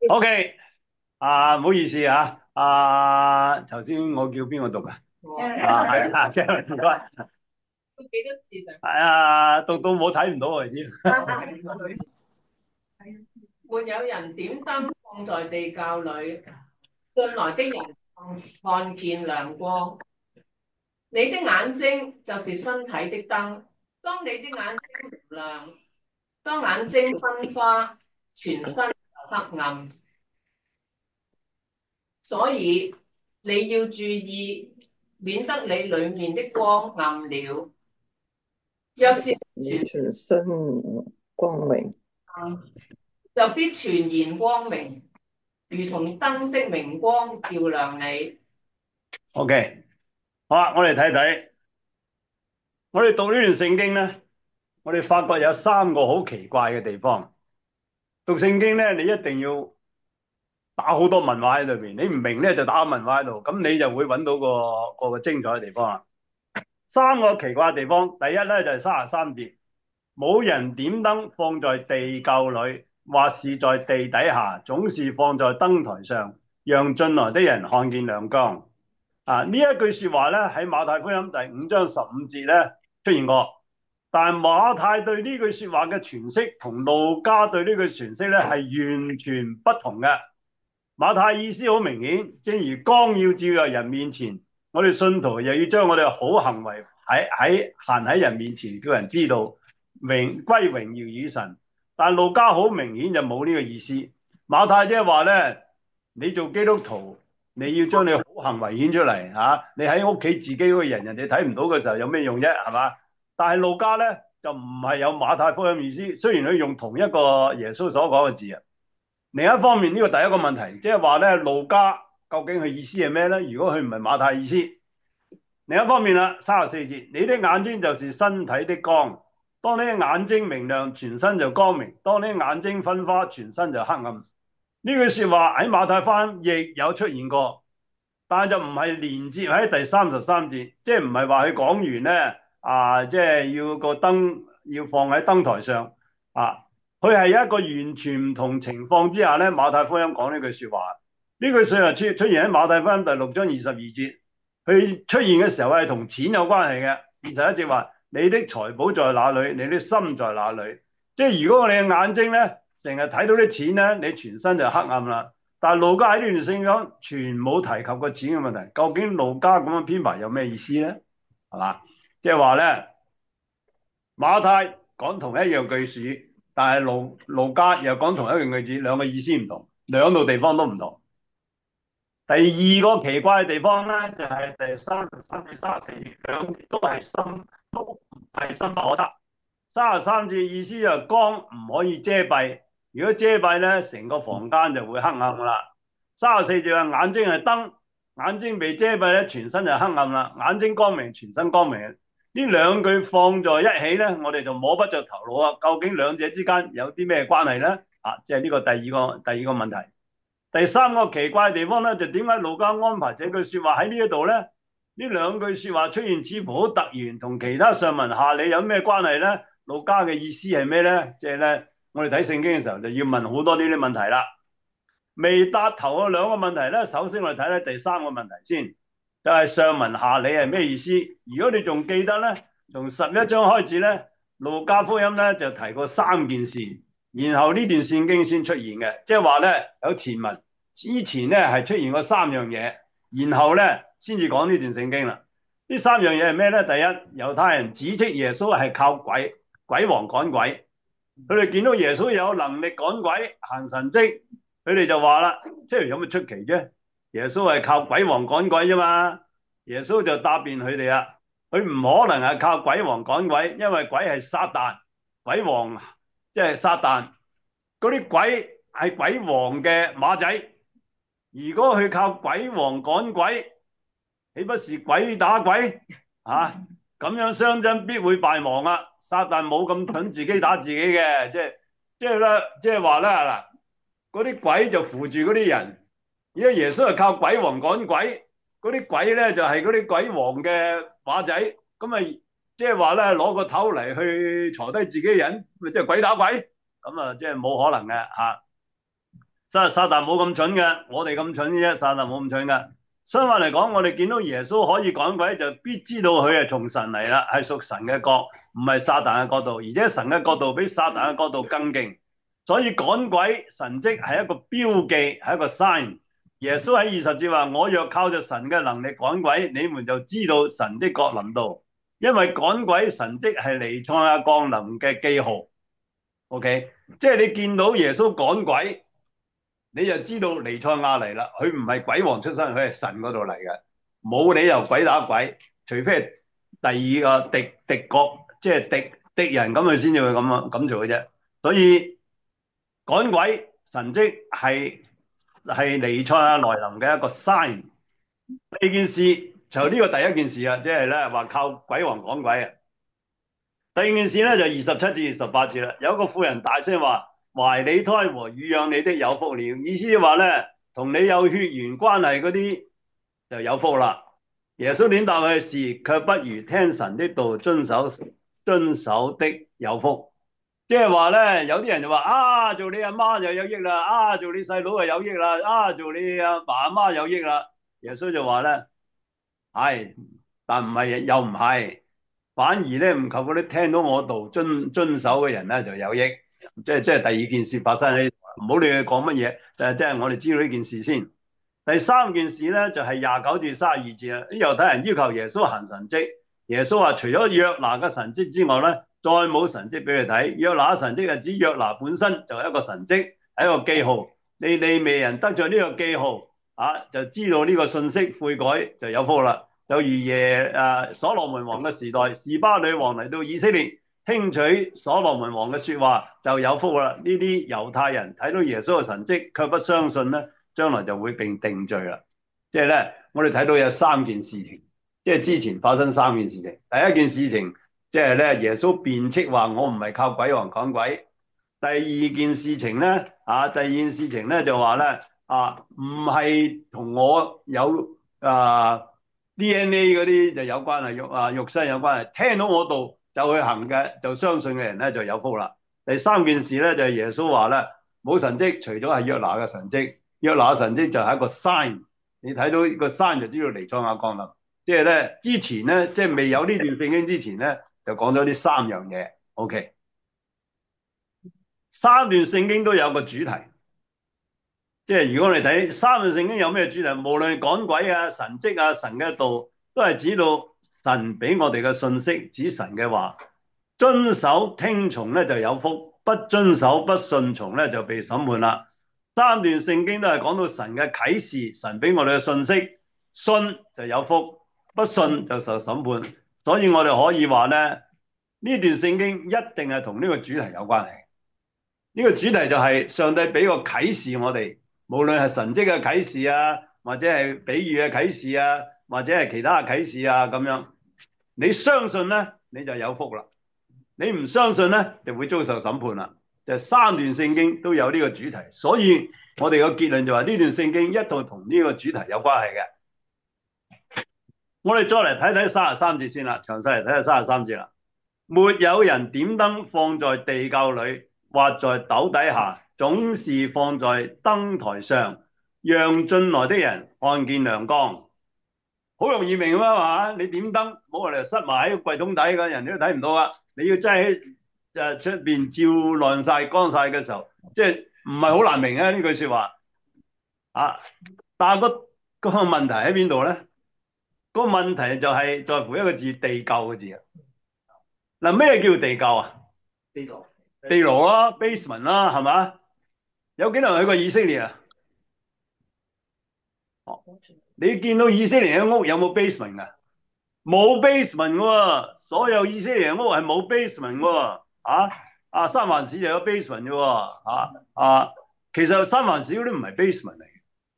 OK，唔好意思啊，頭先我叫邊個讀啊？係唔該， 都幾多字就係讀到我睇唔到為止。 沒有人點燈放在地窖裏，進來的人看見亮光。你的眼睛就是身體的燈。當你的眼睛唔亮，當眼睛昏花，全身就黑暗。所以你要注意，免得你裏面的光暗了。若是你全身光明， 暗，就必全然光明，如同燈的明光照亮你。 OK，好啦，我哋睇睇，我哋讀呢段聖經咧，我哋發覺有三個好奇怪嘅地方。讀聖經咧，你一定要打好多問號喺裏邊，你唔明咧就打個問號喺度，咁你就會揾到個精彩嘅地方啦。三個奇怪嘅地方，第一咧就係33節，冇人點燈放在地窖裏，或是在地底下，總是放在燈台上，讓進來的人看見亮光。呢一句說話咧喺馬太福音第5章15節咧出現過，但馬太對呢句說話嘅詮釋同路加對呢句詮釋咧係完全不同嘅。馬太意思好明顯，正如光要照入人面前，我哋信徒又要將我哋嘅好行為行喺人面前，叫人知道歸榮耀與神。但路加好明顯就冇呢個意思。馬太即係話咧，你做基督徒，你要將你好行為顯出嚟嚇。你喺屋企自己嗰個人哋睇唔到嘅時候，有咩用啫？係嘛？但係路加咧就唔係有馬太福音意思，雖然佢用同一個耶穌所講嘅字啊。另一方面，呢個第一個問題，即係話咧，路加究竟佢意思係咩咧？如果佢唔係馬太意思，另一方面啦，34節，你的眼睛就是身體的光，當你的眼睛明亮，全身就光明；當你的眼睛昏花，全身就黑暗。呢句說話喺馬太福音亦有出現過，但係就唔係連接喺第33節，即係唔係話佢講完咧即係要個燈要放喺燈台上啊。佢係一個完全唔同情況之下咧，馬太福音講呢句說話。呢句說話出現喺馬太福音第6章22節，佢出現嘅時候係同錢有關係嘅。21節話：你的財寶在哪裏，你的心在哪裏？即係如果我哋嘅眼睛咧成日睇到啲錢咧，你全身就黑暗啦。但係路加喺呢段聖經全冇提及個錢嘅問題，究竟路加咁樣編排有咩意思咧？係嘛？即係話咧，馬太講同一樣句子，但係路加又講同一樣句子，兩個意思唔同，兩度地方都唔同。第二個奇怪嘅地方咧，就係第33至34節，兩節都係深不可測。33節意思就係光唔可以遮蔽，如果遮蔽咧，成個房間就會黑暗噶啦。34節話眼睛係燈，眼睛被遮蔽咧，全身就黑暗啦；眼睛光明，全身光明。呢兩句放在一起咧，我哋就摸不着頭腦啊！究竟兩者之間有啲咩關係咧？即係呢個第二個問題。第三個奇怪嘅地方咧，就點解路加安排這句說話喺呢一度咧？呢兩句說話出現似乎好突然，同其他上文下理有咩關係咧？路加嘅意思係咩咧？即係咧，我哋睇聖經嘅時候就要問好多呢啲問題啦。未答頭嗰兩個問題咧，首先我哋睇咧第三個問題先，就係上文下理係咩意思？如果你仲記得咧，從11章開始咧，路加福音咧就提過三件事，然後呢段聖經先出現嘅，即係話咧有前文，之前咧係出現過三樣嘢，然後咧先至講呢段聖經啦。呢三樣嘢係咩咧？第一，猶太人指斥耶穌係靠鬼王趕鬼，佢哋見到耶穌有能力趕鬼行神蹟，佢哋就話啦，即係有乜出奇啫？耶穌係靠鬼王趕鬼啫嘛。耶穌就答辯佢哋啊，佢唔可能係靠鬼王趕鬼，因為鬼係撒旦，鬼王即係撒旦，嗰啲鬼係鬼王嘅馬仔。如果佢靠鬼王趕鬼，豈不是鬼打鬼啊？咁樣相爭必會敗亡啊！撒旦冇咁蠢自己打自己嘅，即係話咧嗱，嗰啲鬼就扶住嗰啲人，而家耶穌係靠鬼王趕鬼，嗰啲鬼咧就係嗰啲鬼王嘅馬仔，咁咪即係話咧攞個頭嚟去鋤低自己人，咪即係鬼打鬼，咁啊即係冇可能嘅嚇。 撒旦冇咁蠢嘅，我哋咁蠢啫，撒旦冇咁蠢嘅。相反嚟講，我哋見到耶穌可以趕鬼，就必知道佢係從神嚟啦，係屬神嘅國，唔係撒旦嘅國度，而且神嘅國度比撒旦嘅國度更勁。所以趕鬼神蹟係一個標記，係一個 sign。耶穌喺20節話：我若靠着神嘅能力趕鬼，你們就知道神的國臨到。因為趕鬼神蹟係彌賽亞降臨嘅記號。OK，即係你見到耶穌趕鬼，你就知道彌賽亞嚟啦。佢唔係鬼王出身，佢係神嗰度嚟嘅，冇理由鬼打鬼，除非係第二個敵國，即係敵人咁，佢先至會咁做嘅啫。所以趕鬼神蹟係彌賽亞來臨嘅一個 sign。第二件事就呢個第一件事啊，即係咧話靠鬼王趕鬼啊。第二件事咧就27至28節啦。有一個婦人大聲話：懷你胎和乳養你的有福了。意思就話咧，同你有血緣關係嗰啲就有福啦。耶穌點答佢嘅事，卻不如聽神的道遵守的有福。即係話咧，有啲人就話啊，做你阿媽就有益啦，啊，做你細佬就有益啦，啊，做你阿爸阿媽有益啦。耶穌就話咧，係，但唔係又唔係。反而咧唔求嗰啲聽到我道遵守嘅人咧就有益，即係第二件事發生喺，唔好理佢講乜嘢，即係我哋知道呢件事先。第三件事咧就係29至32節啦。啲猶太人要求耶穌行神蹟，耶穌話除咗約拿嘅神蹟之外咧，再冇神蹟俾佢睇。約拿神蹟係指約拿本身就係一個神蹟，係一個記號。利未人得咗呢個記號就知道呢個信息，悔改就有福啦。就如所羅門王嘅時代，示巴女王嚟到以色列，聽取所羅門王嘅說話就有福啦。呢啲猶太人睇到耶穌嘅神蹟，卻不相信咧，將來就會被定罪啦。即係咧，我哋睇到有三件事情，即係之前發生三件事情。第一件事情，即係咧，耶穌辯斥話我唔係靠鬼王趕鬼。第二件事情咧，就話咧，唔係同我有DNA 嗰啲就有關係，肉身有關係。聽到我道就去行嘅，就相信嘅人咧就有福啦。第三件事咧就係耶穌話咧，冇神蹟，除咗係約拿嘅神蹟。約拿嘅神蹟就係一個 sign，你睇到個 sign 就知道彌賽亞降臨。即係咧之前咧，即係未有呢段聖經之前咧，就講咗呢三樣嘢。OK，三段聖經都有個主題。即係如果我哋睇三段聖經有咩主題，無論趕鬼啊、神蹟啊、神嘅道，都係指到神俾我哋嘅信息，指神嘅話。遵守聽從咧就有福，不遵守不順從咧就被審判啦。三段聖經都係講到神嘅啟示，神俾我哋嘅信息，信就有福，不信就受審判。所以我哋可以話咧，呢段聖經一定係同呢個主題有關係。呢個主題就係上帝俾個啟示我哋。無論係神蹟嘅啟示啊，或者係比喻嘅啟示啊，或者係其他嘅啟示啊，咁樣你相信咧，你就有福啦。你唔相信咧，就會遭受審判啦。就三段聖經都有呢個主題，所以我哋個結論就話呢段聖經一度同呢個主題有關係嘅。我哋再嚟睇睇33節先啦，詳細嚟睇下33節啦。沒有人點燈放在地窖裏，或在斗底下，總是放在燈台上，讓進來的人看見亮光。好容易明㗎嘛？你點燈，冇話你塞埋喺個櫃桶底嘅，人哋都睇唔到啊！你要真係喺出邊照亮晒、光晒嘅時候，即係唔係好難明啊？呢句說話但係個問題喺邊度咧？個問題就係在乎一個字，地窖嘅字啊！嗱，咩叫地窖啊？地牢啦，basement 啦，係嘛？有幾多人去過以色列啊？你見到以色列嘅屋有冇 basement 㗎？冇 basement 喎，所有以色列嘅屋係冇 basement 喎。三藩市就有 basement 嘅喎。其實三藩市嗰啲唔係 basement 嚟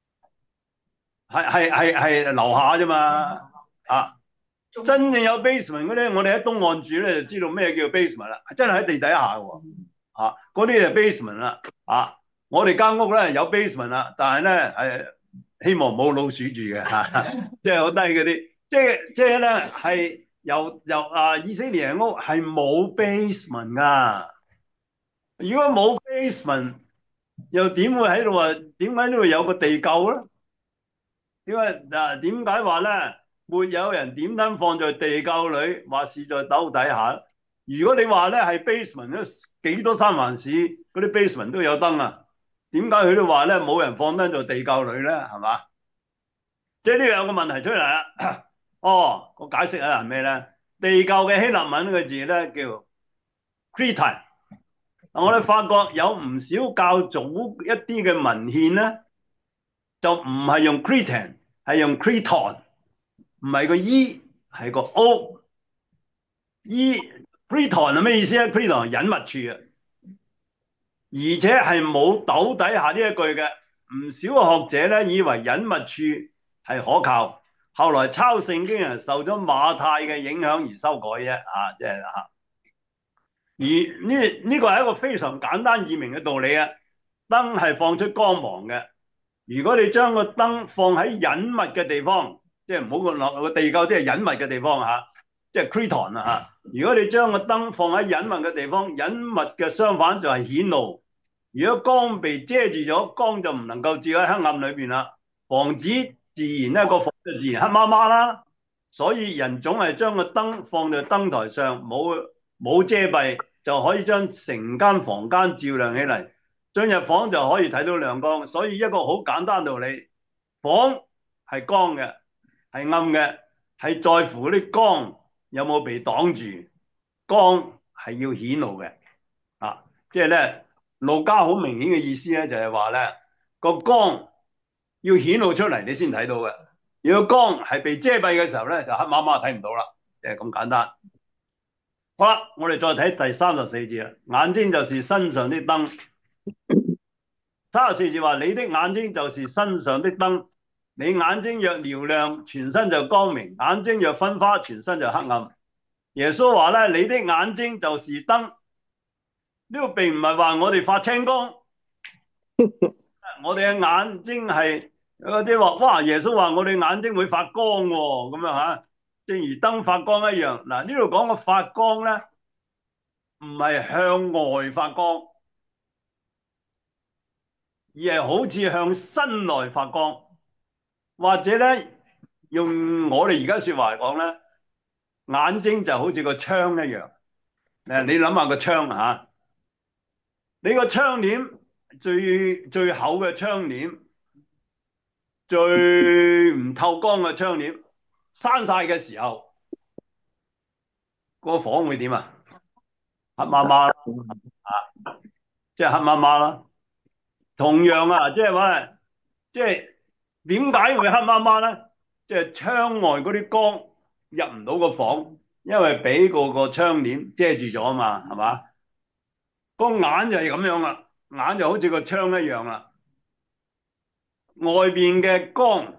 嘅，係樓下啫嘛。真正有 basement 嗰啲，我哋喺東岸住咧就知道咩叫 basement 啦，真係喺地底下喎。嗰啲就 basement 啦。我哋間屋咧有 basement 啦，但係咧希望冇老鼠住嘅，即係好低嗰啲。即係咧係由以色列人屋係冇 basement 噶。如果冇 basement， 又點會喺度話？點解呢度有個地垢咧？點解話咧？沒有人點燈放在地垢裏，或是在斗底下。如果你話咧係 basement 咧，幾多三藩市嗰啲 basement 都有燈啊？點解佢哋話咧冇人放燈在地垢裏咧？係嘛？即係呢個有個問題出嚟啦。哦，我解釋下係咩咧？地垢嘅希臘文呢個字咧叫 Krita。我哋發覺有唔少較早一啲嘅文獻咧，就唔係用 Cretan， 係用 Creton， 唔係個 E， 係個 O。Creton 係咩意思咧？Creton 係隱密處啊，而且係冇斗底下呢一句嘅。唔少嘅學者咧以為隱密處係可靠，後來抄聖經人受咗馬太嘅影響而修改啫。即係而呢個係一個非常簡單易明嘅道理啊！燈係放出光芒嘅。如果你將個燈放喺隱密嘅地方，即係唔好落個地垢，即係隱密嘅地方嚇，即係 Creton 啊嚇。如果你將個燈放喺隱密嘅地方，隱密嘅相反就係顯露。如果光被遮住咗，光就唔能夠照喺黑暗裏邊啦。房子自然咧個房就自然黑麻麻啦。所以人總係將個燈放在燈台上，冇遮蔽，就可以將成間房間照亮起嚟。進入房就可以睇到亮光，所以一個好簡單道理，房係光嘅，係暗嘅，係在乎嗰啲光有冇被擋住，光係要顯露嘅。即係咧，路加好明顯嘅意思咧，就係話咧個光要顯露出嚟，你先睇到嘅。如果光係被遮蔽嘅時候咧，就黑麻麻睇唔到啦，就係咁簡單。好啦，我哋再睇第34節啦，眼睛就是身上的燈。34節話：你的眼睛就是身上的燈，你眼睛若瞭亮，全身就光明；眼睛若昏花，全身就黑暗。耶穌話咧：你的眼睛就是燈。呢個並唔係話我哋發青光，我哋嘅眼睛係有啲話，哇！耶穌話我哋眼睛會發光喎，咁樣嚇，正如燈發光一樣。嗱，呢度講嘅發光咧，唔係向外發光，而係好似向身內發光，或者咧用我哋而家説話嚟講咧，眼睛就好似個窗一樣。你諗下個窗嚇，你個窗簾最厚嘅窗簾，最唔透光嘅窗簾，閂晒嘅時候，個房會點啊？黑麻麻，即係黑麻麻啦。同樣啊，即係話，即係點解會黑麻麻咧？即係窗外嗰啲光入唔到個房，因為俾個窗簾遮住咗啊嘛，係嘛？個眼就係咁樣啦，眼就好似個窗一樣啦。外邊嘅光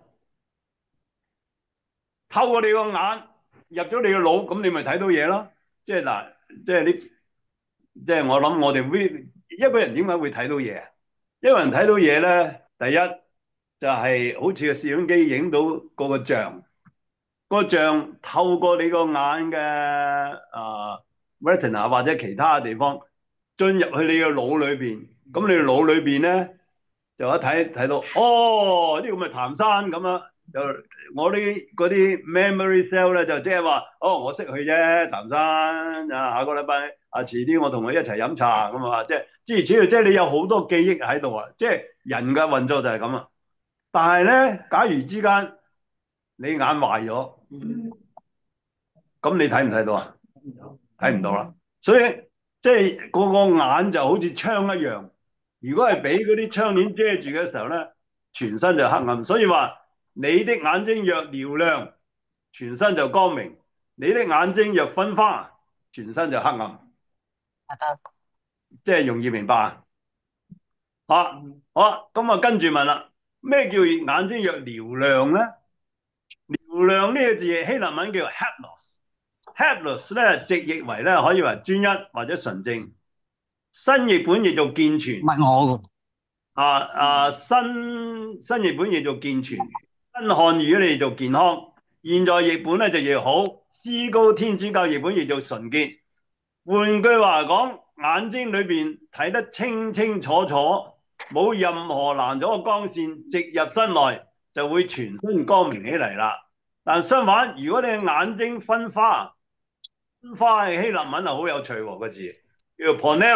透過你個眼入咗你個腦，咁你咪睇到嘢咯。即係嗱，即係即係我諗我哋一個人點解會睇到嘢？一個人睇到嘢咧，第一就係好似個攝影機影到嗰個像，個像透過你個眼嘅retina 或者其他嘅地方進入去你個腦裏邊，咁你個腦裏邊咧就一睇到，哦，啲咁嘅譚山咁啊，就我啲嗰啲 memory cell 咧就即係話，哦，我識佢啫，譚山啊，下個禮拜遲啲我同佢一齊飲茶咁啊，即係諸如此類，即係你有好多記憶喺度啊，即係人嘅運作就係咁啊。但係咧，假如之間你眼壞咗，咁你睇唔睇到啊？睇唔到啦。所以即係個眼就好似窗一樣，如果係俾嗰啲窗簾遮住嘅時候咧，全身就黑暗。所以話你的眼睛若瞭亮，全身就光明；你的眼睛若昏花，全身就黑暗。即係容易明白啊？好啊，咁啊跟住問啦，咩叫眼睛若瞭亮咧？瞭亮呢個字希臘文叫 haplos，haplos 咧直譯為咧可以話專一或者純正，新譯本譯做健全。 唔係我㗎。 新譯本譯做健全，新漢語咧譯做健康，現在譯本咧就譯好，思高天主教譯本譯做純潔。換句話講，眼睛裏邊睇得清清楚楚， 冇任何攔阻嘅光線直入身內，就會全身光明起嚟啦。但相反，如果你嘅眼睛昏花，昏花嘅希臘文係好有趣喎，個字叫做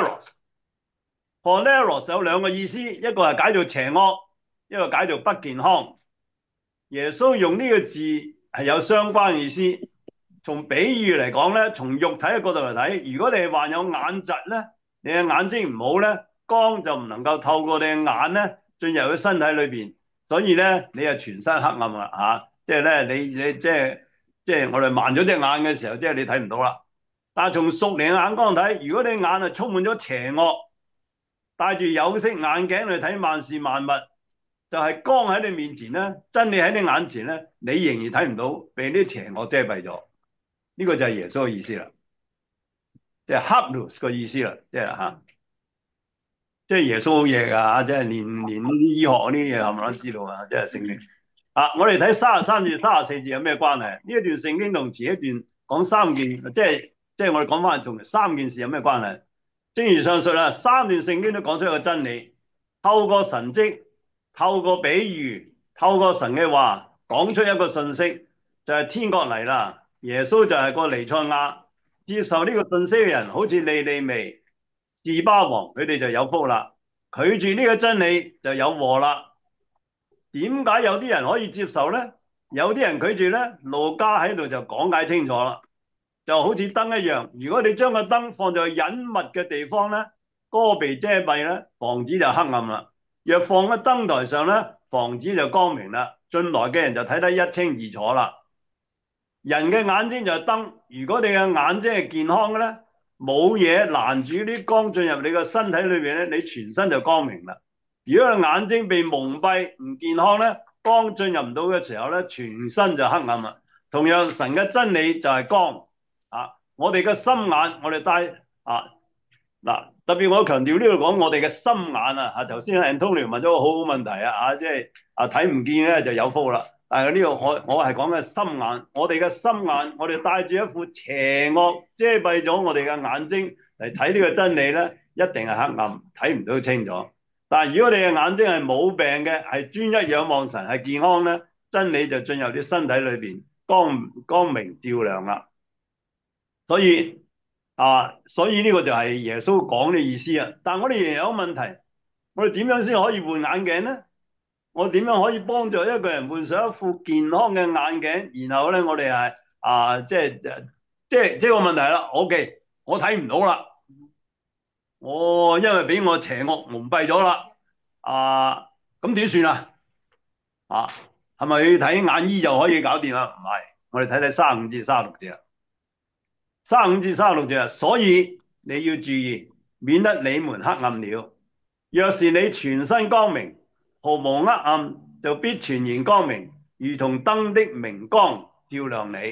poneros。poneros 有兩個意思，一個係解做邪惡，一個解做不健康。耶穌用呢個字係有相關嘅意思。從比喻嚟講咧，從肉體嘅角度嚟睇，如果你係患有眼疾咧，你嘅眼睛唔好咧，光就唔能夠透過你嘅眼咧進入佢身體裏邊，所以咧你係全身黑暗啦嚇，即係咧你即係我哋盲咗隻眼嘅時候，即係你睇唔到啦。但係從屬靈嘅眼光睇，如果你眼係充滿咗邪惡，戴住有色眼鏡去睇萬事萬物，就係光喺你面前咧，真理喺你眼前咧，你仍然睇唔到，被呢啲邪惡遮蔽咗。呢個就係耶穌嘅意思啦，即係 hapless 個意思啦，即係嚇，即係耶穌好嘢㗎，即係連呢啲醫學嗰啲嘢冚唪唥都知道啊，即係聖經。我哋睇33至34節有咩關係？呢一段聖經同前一段講三件，即係我哋講翻從三件事有咩關係？正如上述啦，三段聖經都講出一個真理，透過神蹟、透過比喻、透過神嘅話，講出一個信息，就係天國嚟啦。耶穌就係個彌賽亞，接受呢個信息嘅人，好似尼尼微、示巴王，佢哋就有福啦。拒絕呢個真理就有禍啦。點解有啲人可以接受咧？有啲人拒絕咧？路加喺度就講解清楚啦，就好似燈一樣，如果你將個燈放在隱密嘅地方咧，嗰個被遮蔽咧，房子就黑暗啦。若放喺燈台上咧，房子就光明啦，進來嘅人就睇得一清二楚啦。人嘅眼睛就係燈，如果你嘅眼睛係健康嘅咧，冇嘢攔住啲光進入你個身體裏邊咧，你全身就光明啦。如果個眼睛被蒙蔽唔健康咧，光進入唔到嘅時候咧，全身就黑暗啦。同樣神嘅真理就係光我哋嘅心眼，我哋帶特別我強調呢度講我哋嘅心眼頭先 Antonio 問咗個好好問題即係睇唔見咧就有福啦。但係呢個我係講嘅心眼，我哋嘅心眼，我哋帶住一副邪惡遮蔽咗我哋嘅眼睛嚟睇呢個真理咧，一定係黑暗，睇唔到清楚。但係如果你嘅眼睛係冇病嘅，係專一仰望神，係健康咧，真理就進入啲身體裏邊，光明照亮啦。所以呢個就係耶穌講嘅意思啊。但係我哋仍然有個問題，我哋點樣先可以換眼鏡咧？我點樣可以幫助一個人換上一副健康嘅眼鏡？然後咧，我哋係即係個問題啦。OK，我睇唔到啦，我因為俾我邪惡蒙蔽咗啦。咁點算啊？係咪去睇眼醫就可以搞掂啊？唔係，我哋睇35至36節啦。35至36節，所以你要注意，免得你們黑暗了。若是你全身光明，毫無黑暗，就必全然光明，如同燈的明光照亮你。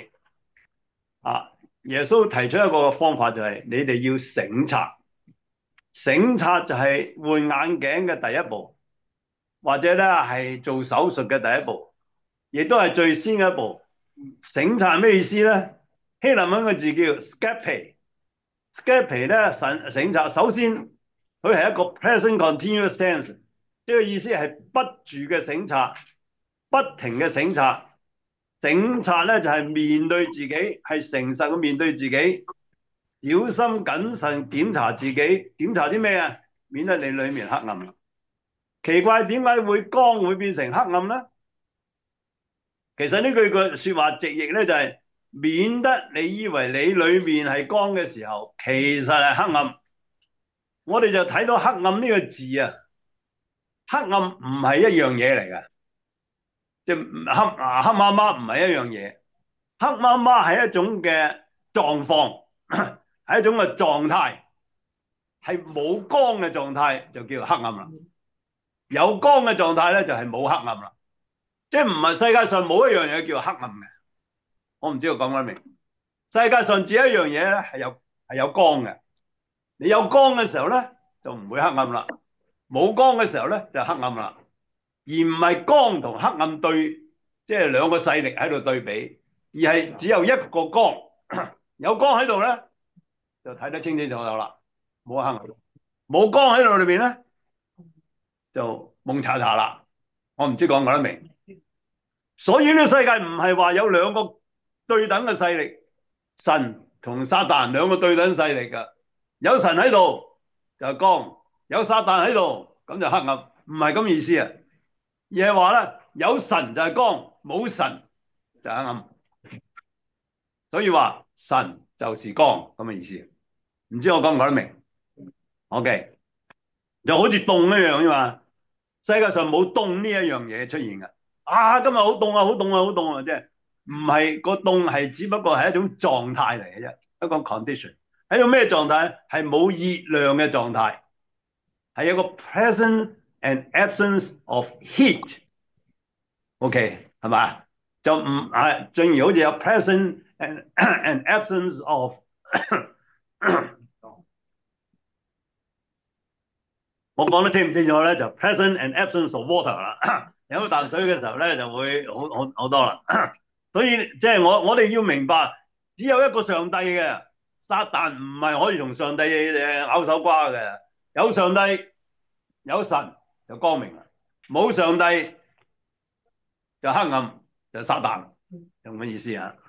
耶穌提出一個方法就係你哋要省察。省察就係換眼鏡嘅第一步，或者咧係做手術嘅第一步，亦都係最先嘅一步。省察咩意思咧？希臘文嘅字叫 scape。scape 咧省察，首先佢係一個 present continuous tense， 呢個意思係不住嘅省察，不停嘅省察。省察咧就係面對自己，係誠實嘅面對自己，小心謹慎檢查自己。檢查啲咩啊？免得你裏面黑暗。奇怪，點解光會變成黑暗咧？其實呢句說話直譯咧就係免得你以為你裏面係光嘅時候，其實係黑暗。我哋就睇到黑暗呢個字啊，黑暗唔係一樣嘢嚟㗎，即係黑麻麻唔係一樣嘢，黑麻麻係一種嘅狀況，係一種嘅狀態，係冇光嘅狀態就叫黑暗啦。有光嘅狀態咧就係冇黑暗啦。即係唔係世界上冇一樣嘢叫黑暗嘅，我唔知道講唔講明。世界上只有一樣嘢咧係有光嘅，你有光嘅時候咧就唔會黑暗啦，冇光嘅時候咧就黑暗啦，而唔係光同黑暗對，即係兩個勢力喺度對比，而係只有一個光，有光喺度咧就睇得清清楚楚啦，冇黑暗，冇光喺度裏邊咧就蒙查查啦。我唔知講唔講得明。所以呢個世界唔係話有兩個對等嘅勢力，神同撒旦兩個對等勢力㗎。有神喺度就係光，有撒旦喺度咁就黑暗，唔係咁意思啊。而係話咧，有神就係光，冇神就係黑暗。所以話神就是光咁嘅意思。唔知我講唔講得明 ？OK， 就好似凍一樣啫嘛。世界上冇凍呢一樣嘢出現㗎。啊，今日好凍啊，好凍啊，好凍啊，即係唔係個凍係只不過係一種狀態嚟嘅啫，一個 condition。係一個咩狀態？係冇熱量嘅狀態，係一個 presence and absence of heat。OK， 係嘛？就唔係，正如好似有 present and absence of 我講得清唔清楚咧？就 present and absence of water 啦。飲啖水嘅時候咧，就會好多啦。所以即係我哋要明白，只有一個上帝嘅，撒旦唔係可以同上帝拗手瓜嘅。有上帝有神就光明啦，冇上帝就黑暗，就撒旦，有乜意思啊？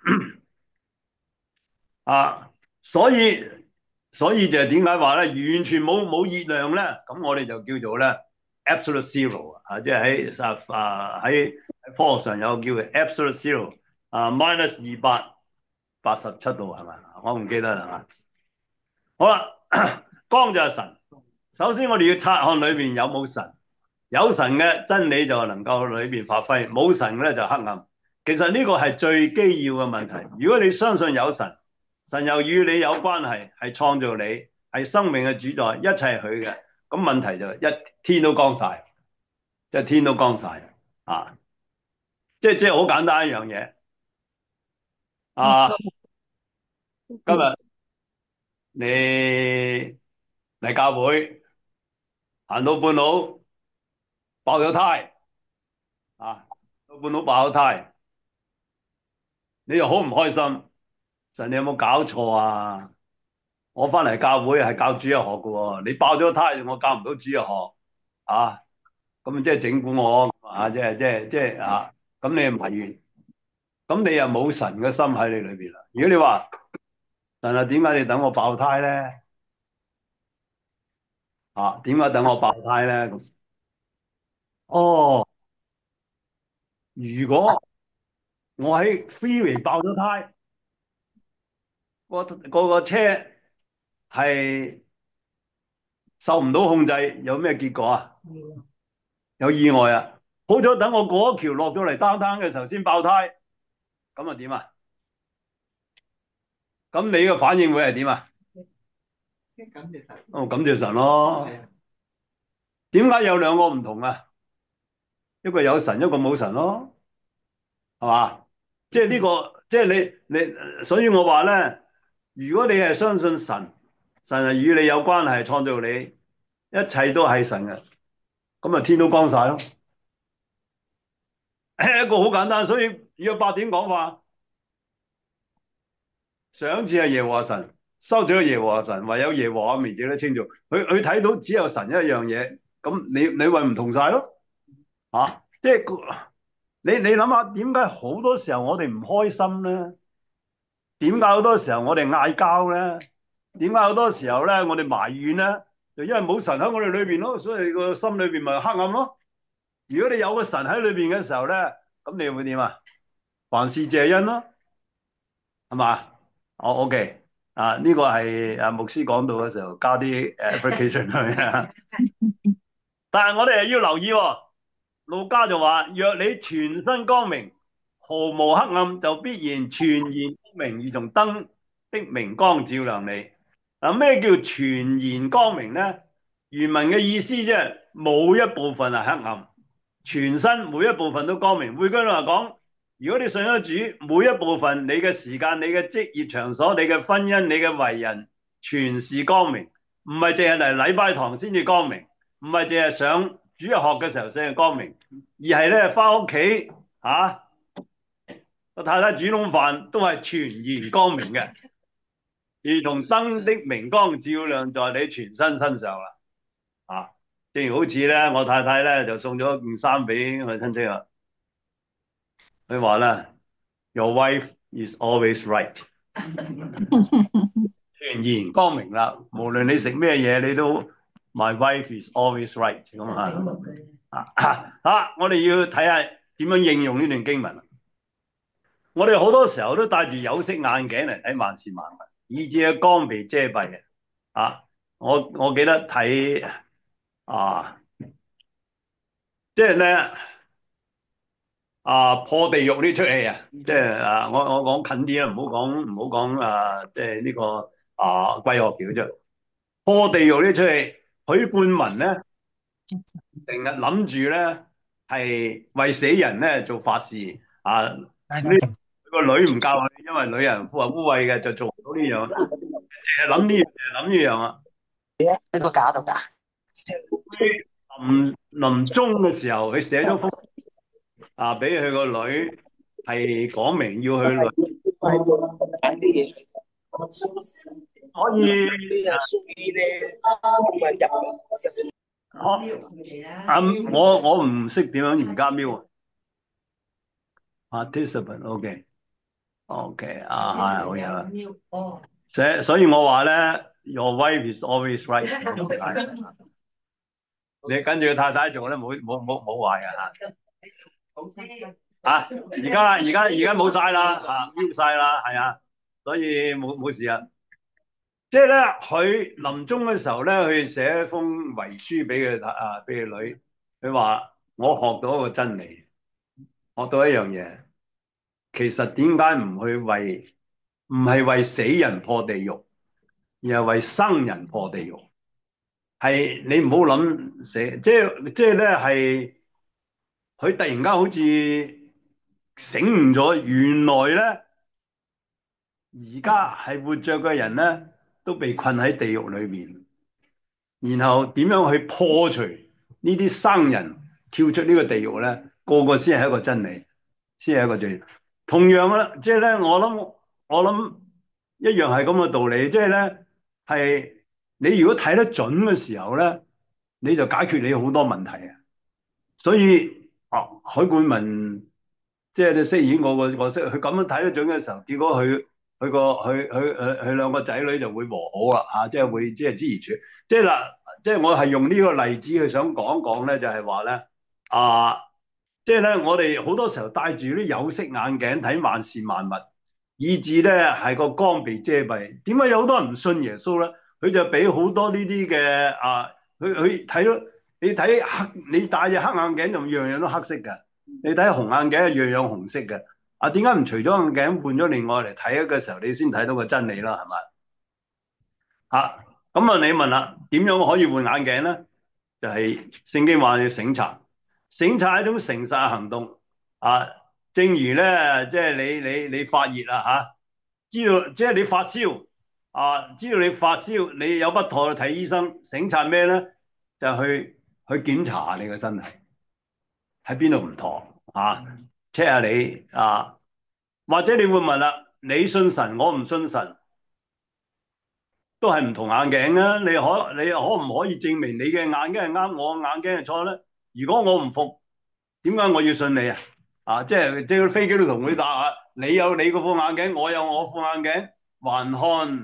啊，所以就係點解話咧，完全冇熱量咧？咁我哋就叫做咧 absolute zero 啊，即係喺科學上有叫嘅 absolute zero 啊，minus 287度係咪？我唔記得啦嘛。好啦，光就係神。首先我哋要察看裏邊有冇神，有神嘅真理就能夠裏邊發揮，冇神咧就黑暗。其實呢個係最基要嘅問題。如果你相信有神，神又與你有關係，係創造你，係生命嘅主宰，一切係佢嘅，咁問題就一天都光晒，即係天都光晒啊！即係好簡單一樣嘢啊！今日你嚟教會行到半路爆咗胎啊，到半路爆咗胎，你又好唔開心。神，你有冇搞錯啊？我翻嚟教會係教主日學嘅喎，你爆咗胎，我教唔到主日學啊！咁即係整蠱我啊！即係啊！咁你又埋怨，咁你又冇神嘅心喺你裏邊啦。如果你話神啊，點解你等我爆胎咧？啊，點解等我爆胎咧？咁哦，如果我喺 freeway 爆咗胎，個車係受唔到控制，有咩結果啊？有意外啊！好彩等我過一橋落到嚟downtown嘅時候先爆胎，咁啊點啊？咁你嘅反應會係點啊？感謝神。哦，感謝神咯。點解有兩個唔同啊？一個有神，一個冇神咯，係嘛？即係呢個，即係你，所以我話咧，如果你係相信神，神係與你有關係，創造你，一切都係神嘅，咁啊天都光晒咯。一個好簡單，所以約伯點講法？賞賜係耶和華神，收咗耶和華神，唯有耶和華名字都稱頌。佢睇到只有神一樣嘢，咁你話唔同晒咯？啊，即係你諗下，點解好多時候我哋唔開心咧？點解好多時候我哋嗌交咧？點解好多時候咧我哋埋怨咧？就因為冇神喺我哋裏邊咯，所以個心裏邊咪黑暗咯。如果你有個神喺裏邊嘅時候咧，咁你會點啊？凡事謝恩咯，係嘛？OK，呢個係牧師講道嘅時候加啲 application 去啊。但係我哋係要留意喎，路加就話：若你全身光明，毫無黑暗，就必然全然光明，如同燈的明光照亮你。咩叫全然光明咧？原文嘅意思即係冇一部分係黑暗，全身每一部分都光明。換句話講，如果你信咗主，每一部分你嘅時間、你嘅職業場所、你嘅婚姻、你嘅為人，全是光明，唔係淨係嚟禮拜堂先至光明，唔係淨係上主日學嘅時候先係光明，而係咧翻屋企個太太煮籠飯都係全然光明嘅，如同燈的明光照亮在你全身身上啦。 正如好似咧，我太太咧就送咗一件衫俾我親戚啊，佢話咧，Your wife is always right，全然光明啦，無論你食咩嘢，你都 My wife is always right 咁我哋要睇下點樣應用呢段經文。我哋好多時候都戴住有色眼鏡嚟睇萬事萬物，以致嘅光被遮蔽嘅。我記得睇即係咧破地獄呢出戲啊，即係我講近啲啦，唔好講即係呢個歸學橋啫。破地獄呢出戲，許冠文咧成日諗住咧係為死人咧做法事呢個女唔教佢，因為女人污穢嘅就做唔到呢樣，成日諗呢樣，諗呢樣啊。 喺個架度㗎。 臨終嘅時候，佢寫咗封俾佢個女，係講明要佢女可以我唔識點樣而家瞄participant OK 係好嘢啦。所以我話咧，Your wife is always right 你跟住個太太做咧，冇壞嘅而家冇晒啦瞄晒啦，係啊，所以冇事啊。即係咧，佢臨終嘅時候咧，佢寫一封遺書俾佢女，佢話我學到一個真理，學到一樣嘢，其實點解唔係為死人破地獄，而係為生人破地獄。係你唔好諗死，即係咧係佢突然間好似醒悟咗，原來咧而家係活着嘅人咧都被困喺地獄裏面，然後點樣去破除呢啲生人跳出呢個地獄咧？個個先係一個真理，先係一個罪。同樣啦，即係咧，我諗一樣係咁嘅道理，即係咧係你如果睇得準嘅時候咧，你就解決你好多問題啊。所以許冠文即係你飾演我個角色，佢咁樣睇得準嘅時候，結果佢兩個仔女就會和好啦即係會即係支持住，即係嗱，即係我係用呢個例子去想講講咧，就係話咧即係咧我哋好多時候戴住啲有色眼鏡睇萬事萬物，以致咧係個光被遮蔽。點解有好多人唔信耶穌咧？佢就俾好多呢啲嘅佢睇到你睇你戴隻黑眼鏡就樣樣都黑色嘅，你睇紅眼鏡一樣樣紅色嘅。點解唔除咗眼鏡換咗另外嚟睇嘅時候，你先睇到個真理啦？係咪咁你問啦，點樣可以換眼鏡咧？就係聖經話要省察，省察係一種誠實嘅行動正如咧，即係你發熱知道即係你發燒知道你發燒，你有不妥去睇醫生，省察咩咧？就去檢查下你個身體喺邊度唔妥check 下你或者你會問啦，你信神，我唔信神，都係唔同眼鏡啊！你可唔可以證明你嘅眼鏡係啱，我眼鏡係錯咧？如果我唔服，點解我要信你即係飛機都同佢打你有你嗰副眼鏡，我有我副眼鏡，還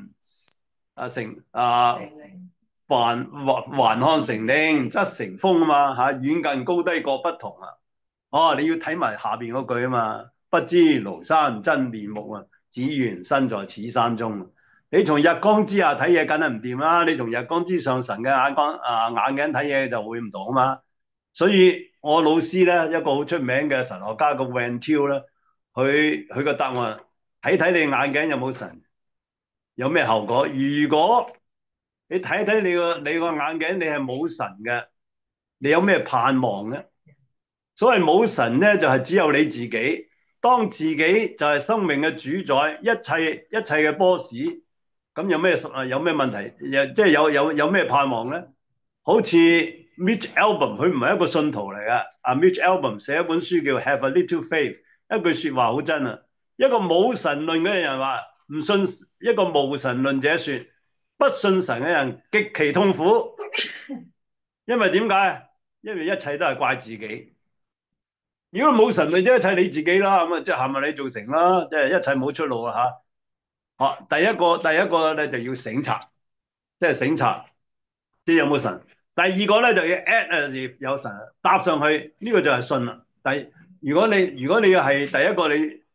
看成嶺側成峰嘛遠近高低各不同你要睇埋下邊嗰句嘛，不知廬山真面目只緣身在此山中。你從日光之下睇嘢梗係唔掂啦，你從日光之上神嘅眼鏡睇嘢就會唔同嘛。所以我老師咧，一個好出名嘅神學家個 Van Til 咧，佢個答案睇睇你眼鏡有冇神，有咩後果？如果你睇睇你個眼鏡你係冇神嘅，你有咩盼望咧？所謂冇神咧，就係只有你自己。當自己就係生命嘅主宰，一切嘅 boss，咁有咩問題？即係有咩盼望咧？好似 Mitch Albom， 佢唔係一個信徒嚟嘅。Mitch Albom 寫一本書叫 Have a Little Faith， 一句說話好真一個冇神論嘅人話唔信，一個無神論者說不信神嘅人極其痛苦， 因為點解？因為一切都係怪自己。如果冇神，咪即係一切你自己啦。咁啊，即係係咪你造成啦？即係一切冇出路啊！嚇，第一個咧就要省察，即係省察，即係有冇神。第二個咧就要 add 有神搭上去，呢個就係信啦。如果你係第一個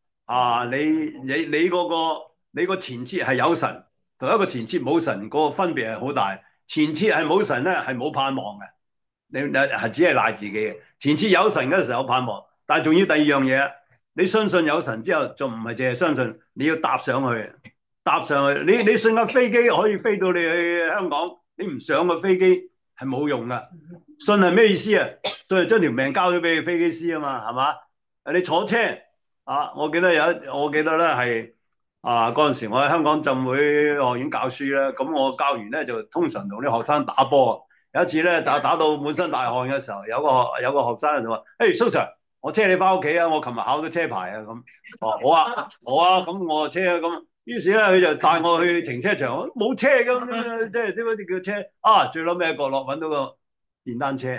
你個前設係有神，同一個前設冇神嗰個分別係好大。前設係冇神咧係冇盼望嘅，你係只係賴自己嘅。前設有神嗰陣時候有盼望，但係仲要第二樣嘢，你相信有神之後，仲唔係淨係相信，你要搭上去。搭上去，你信架飛機可以飛到你去香港，你唔上個飛機係冇用噶。信係咩意思啊？信係將條命交咗俾飛機師啊嘛，係嘛？你坐車啊，我記得咧係嗰陣時我喺香港浸會學院教書咧，咁我教完咧就通常同啲學生打波。有一次咧打到滿身大汗嘅時候，有個學生就話：誒，蘇 Sir，我車你翻屋企啊！我琴日考咗車牌啊咁。哦，好啊，咁我車啊咁。於是咧，佢就帶我去停車場，冇車咁，即係點解叫車啊？最撚尾角落揾到個電單車，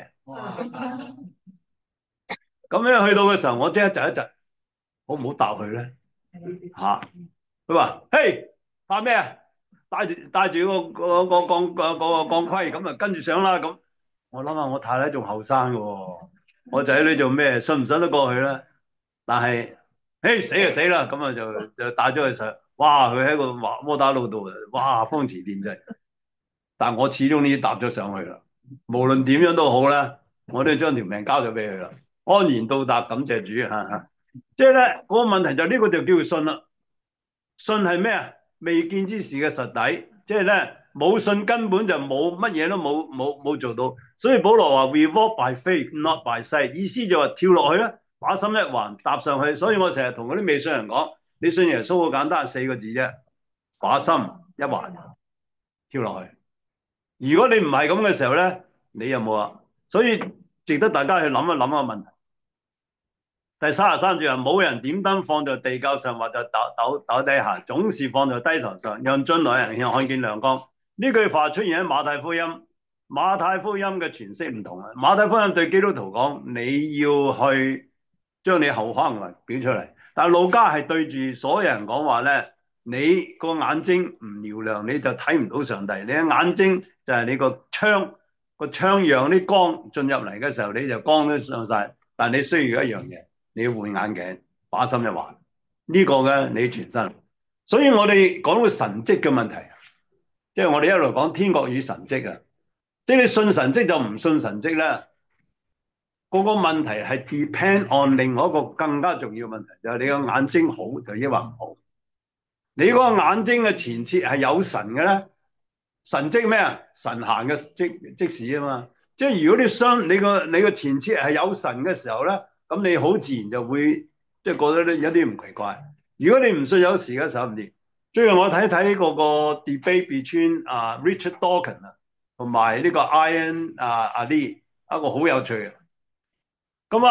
咁樣去到嘅時候，我即刻窒一窒，好唔好答佢咧？嚇！佢話：嘿，怕咩啊？帶住個鋼盔，咁啊跟住上啦咁。我諗下，我太太仲後生嘅喎，我仔女做咩？信唔信得過去咧？但係，嘿死就死啦，咁啊就帶咗佢上。哇！佢喺個摩打路度啊，哇風馳電掣。但我始終呢啲搭咗上去啦，無論點樣都好啦，我都要將條命交咗俾佢啦。安然到達，感謝主嚇。即係咧，嗰個問題就呢個就叫做信啦。信係咩啊？未見之事嘅實底，即係咧冇信根本就冇乜嘢都冇做到。所以保羅話 We walk by faith, not by sight，意思就話跳落去啦，把心一橫搭上去。所以我成日同嗰啲未信人講，你信耶穌好簡單，4個字啫，把心一橫跳落去。如果你唔係咁嘅時候咧，你有冇啊？所以值得大家去諗一諗個問題。第33節話，冇人點燈放在地窖上或者斗底下，總是放在低台上，讓進來人看見亮光。呢句話出現喺馬太福音，馬太福音嘅詮釋唔同啊。馬太福音對基督徒講，你要去將你後坑表出嚟，但係路加係對住所有人講話咧，你個眼睛唔瞭亮，你就睇唔到上帝。你嘅眼睛就係你個窗讓啲光進入嚟嘅時候，你就光都上晒。但係你需要一樣嘢。你要換眼鏡，把心一橫，呢個嘅你全身。所以我哋講到神蹟嘅問題，即係我哋一路講天國與神蹟啊。即係你信神蹟就唔信神蹟咧，個問題係 depend on 另外一個更加重要嘅問題，就係你個眼睛好就抑或唔好。你嗰個眼睛嘅前設係有神嘅咧，神蹟咩啊？神行嘅即使啊嘛。即係如果你個前設係有神嘅時候咧，咁你好自然就會即係覺得有啲唔奇怪。如果你唔信有時嘅時候唔掂。最近我睇嗰個 debate between Richard Dawkins 同埋呢個 Ian Ali 一個好有趣嘅。咁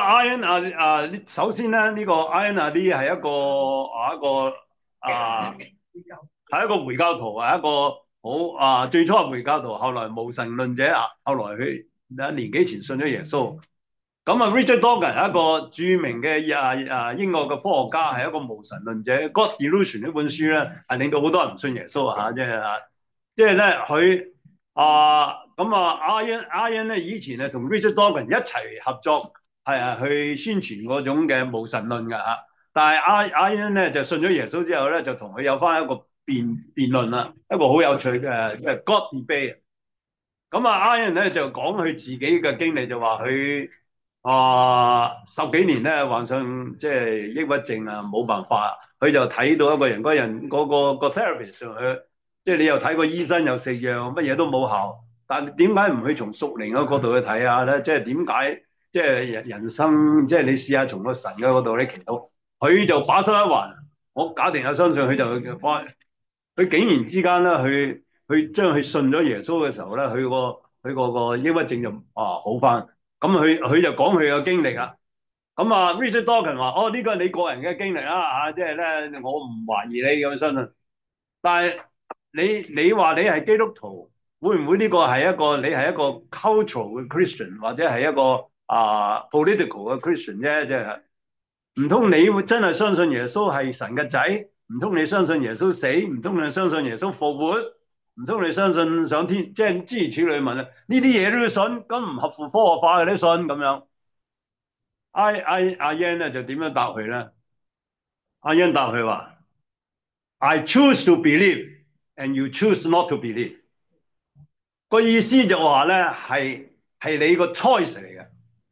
Ian 首先咧呢個 Ian Ali 係一個回教徒，係一個好最初係回教徒，後來無神論者後來佢年幾前信咗耶穌。咁Richard Dawkins 係一個著名嘅英國嘅科學家，係一個無神論者。God Delusion 呢本書咧係令到好多人唔信耶穌即係咧佢Ian 咧以前係同 Richard Dawkins 一齊合作去宣傳嗰種嘅無神論嘅但係Ian 咧就信咗耶穌之後咧就同佢有翻一個辯論啦，一個好有趣嘅God debate。咁Ian 咧就講佢自己嘅經歷，就話佢10幾年咧患上即係抑鬱症冇辦法，佢就睇到一個人，嗰個 therapist 上去，即係你又睇個醫生又食藥，乜嘢都冇效。但點解唔去從屬靈嘅角度去睇下咧？即係點解即係人生，即係你試下從個神嘅角度咧祈禱，佢就把心一橫。我假定有相信佢就佢竟然之間咧，佢將佢信咗耶穌嘅時候咧，佢個抑鬱症就好翻。咁佢就講佢嘅經歷啦。咁Richard Dawkins 話：呢個係你個人嘅經歷啦即係咧，我唔懷疑你咁相信。但係你話你係基督徒， 會唔會呢個係一個你係一個 cultural 嘅 Christian 或者係一個political 嘅 Christian 啫？即係唔通你會真係相信耶穌係神嘅仔？唔通你相信耶穌死？唔通你相信耶穌復活？唔通你相信上天？即係諸如此類問啊！呢啲嘢都要信，咁唔合乎科學化嘅你信咁樣？阿 Yan 咧就點樣答佢咧？阿 Yan 答佢話：I choose to believe and you choose not to believe。個意思就話咧係你個 choice 嚟嘅。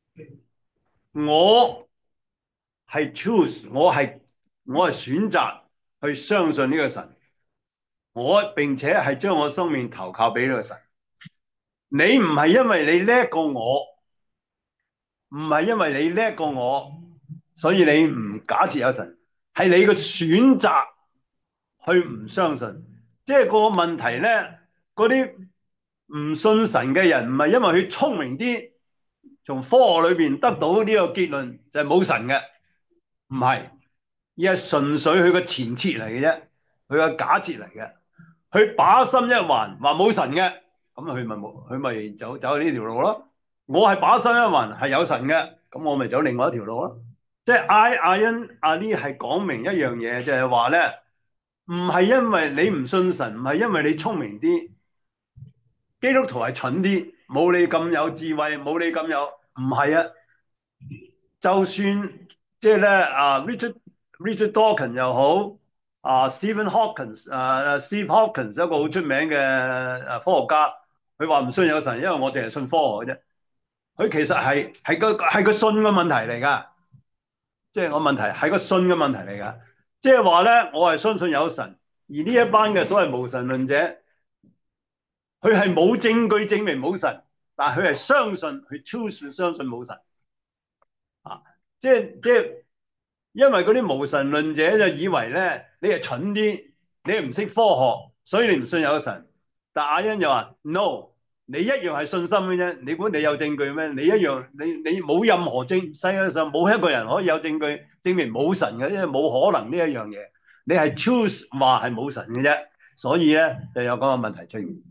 我係 choose，我係選擇去相信呢個神，並且係將我生命投靠俾呢個神。你唔係因為你叻過我，唔係因為你叻過我，所以你唔假設有神，係你個選擇去唔相信。即係個問題咧，嗰啲唔信神嘅人唔係因為佢聰明啲，從科學裏邊得到呢個結論就係冇神嘅，唔係，而係純粹佢個前設嚟嘅啫，佢個假設嚟嘅。佢把心一橫話冇神嘅，咁佢咪走呢條路咯。我係把心一橫係有神嘅，咁我咪走另外一條路咯。即係阿恩阿呢係講明一樣嘢，就係話咧，唔係因為你唔信神，唔係因為你聰明啲，基督徒係蠢啲，冇你咁有智慧，冇你咁有，唔係啊。就算即係咧Richard Dawkins 又好。Stephen Hawkins，Steve Hawkins 一個好出名嘅科學家，佢話唔信有神，因為我哋係信科學嘅啫。佢其實係個信嘅問題嚟㗎，即係我問題係個信嘅問題嚟㗎。即係話咧，我係相信有神，而呢一班嘅所謂無神論者，佢係冇證據證明冇神，但係佢係相信，佢 choose 相信冇神。即係。因為嗰啲無神論者就以為咧，你係蠢啲，你係唔識科學，所以你唔信有神。但阿恩又話 no， 你一樣係信心嘅啫。你估你有證據咩？你一樣，你冇任何世界上冇一個人可以有證據證明冇神嘅，因為冇可能呢一樣嘢。你係 choose 話係冇神嘅啫，所以咧就有嗰個問題出現。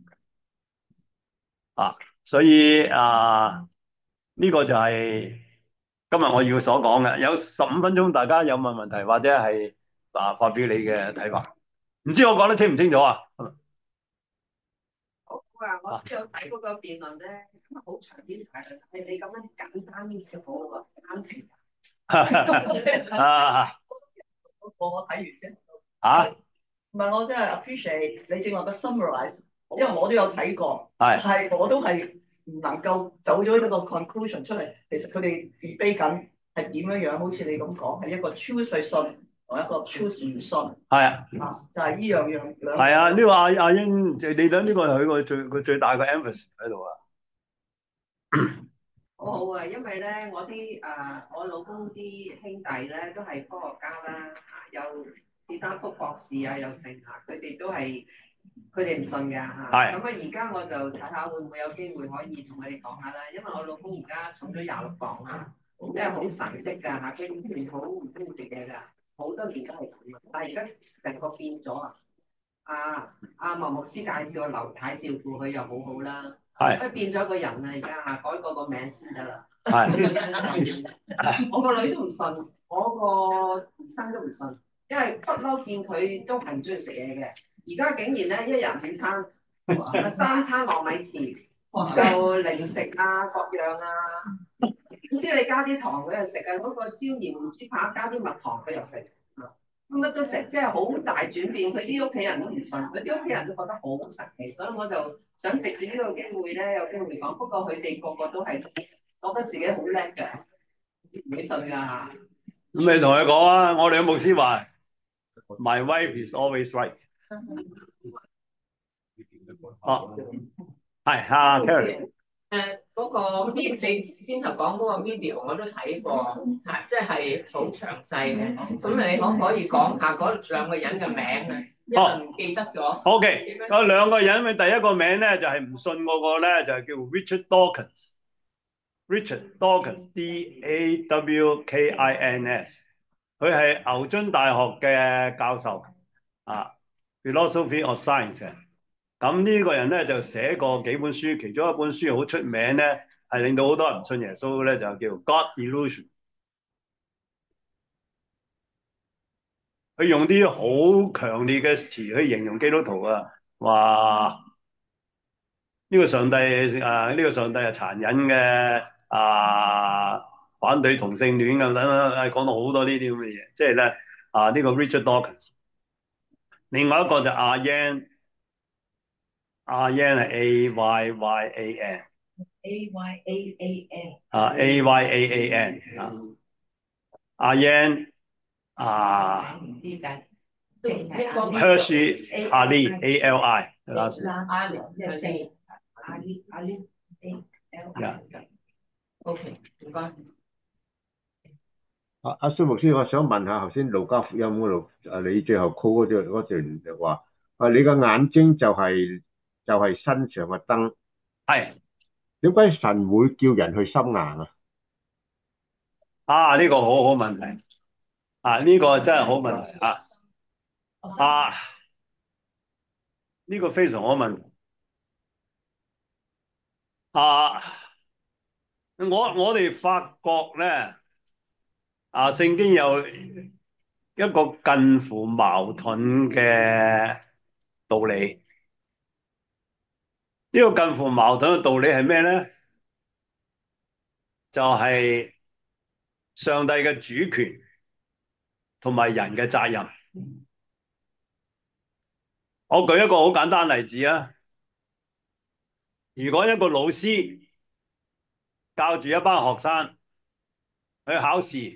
所以呢個就係今日我要所講嘅。有15分鐘，大家有問題或者係發表你嘅睇法。唔知我講得清唔清楚啊？ 好啊，我有睇嗰個辯論咧，咁啊好長啲睇，你咁樣簡單就好喎，啱時。我睇完啫。唔係我真係 appreciate 你正話個 summarize，因為我都有睇過，係我都係唔能夠走咗一個 conclusion 出嚟。其實佢哋 debate 緊係點樣樣，好似你咁講，係一個 choose 去信同一個 choose 唔信。係啊，就係呢樣樣。係啊，呢個阿英，你諗呢個係佢個最大嘅 emphasis 喺度啊。好好啊，因為咧我老公啲兄弟咧都係科學家啦，又史丹福博士啊，又成啊，佢哋唔信㗎嚇。係。咁啊，而家我就睇下會唔會有機會可以同佢哋講下啦，因為我老公而家重咗26磅啦，即係好神蹟㗎嚇，佢以前好唔中意食嘢㗎，好多年都係咁啊，但係而家成個變咗啊！阿莫牧師介紹個劉太照顧佢又好好啦。係，佢變咗個人啊！而家改過個名先得啦。係，我個女都唔信，我個兒生都唔信，因為不嬲見佢都係唔中意食嘢嘅。而家竟然咧一日5餐，3餐糯米糍，又零食啊各樣啊。點知你加啲糖佢又食啊？嗰個椒鹽豬扒加啲蜜糖佢又食。乜都食，即係好大轉變。佢啲屋企人都唔信，佢啲屋企人都覺得好神奇，所以我就想藉住呢個機會咧，有機會講。不過佢哋個個都係覺得自己好叻嘅，唔會信㗎。咁你同佢講啊，我哋嘅牧師話：My wife is always right。哦，係Karen。嗰個你先頭講嗰個 video 我都睇過，即係好詳細嘅。咁你可唔可以講下嗰兩個人嘅名啊？因為唔記得咗。OK，嗰兩個人嘅第一個名咧就係唔信嗰個咧，就係叫 Richard Dawkins。Richard Dawkins，D-A-W-K-I-N-S， 佢係牛津大學嘅教授，Philosophy of Science。 咁呢個人咧就寫過幾本書，其中一本書好出名咧，係令到好多人信耶穌咧，就叫 God Illusion。佢用啲好強烈嘅詞去形容基督徒啊，話呢個上帝呢個上帝係殘忍嘅反對同性戀咁等等，講到好多呢啲咁嘅嘢，即係咧呢個 Richard Dawkins。另外一個就阿 Yan， 阿 Yan 係 Ayyan。Ayan 阿 Yan Hershey Ali。 OK，唔該。 阿蘇牧師，我想問下，頭先路加福音嗰度，你最後 call 嗰段就話，你嘅眼睛就係身上嘅燈。 係。 點解神會叫人去心硬啊？ 呢個好好問題。呢個真係好問題呢個非常好問題。我哋發覺咧，聖經有一個近乎矛盾嘅道理。呢個近乎矛盾嘅道理係咩咧？就係上帝嘅主權同埋人嘅責任。我舉一個好簡單例子啊。如果一個老師教住一班學生去考試，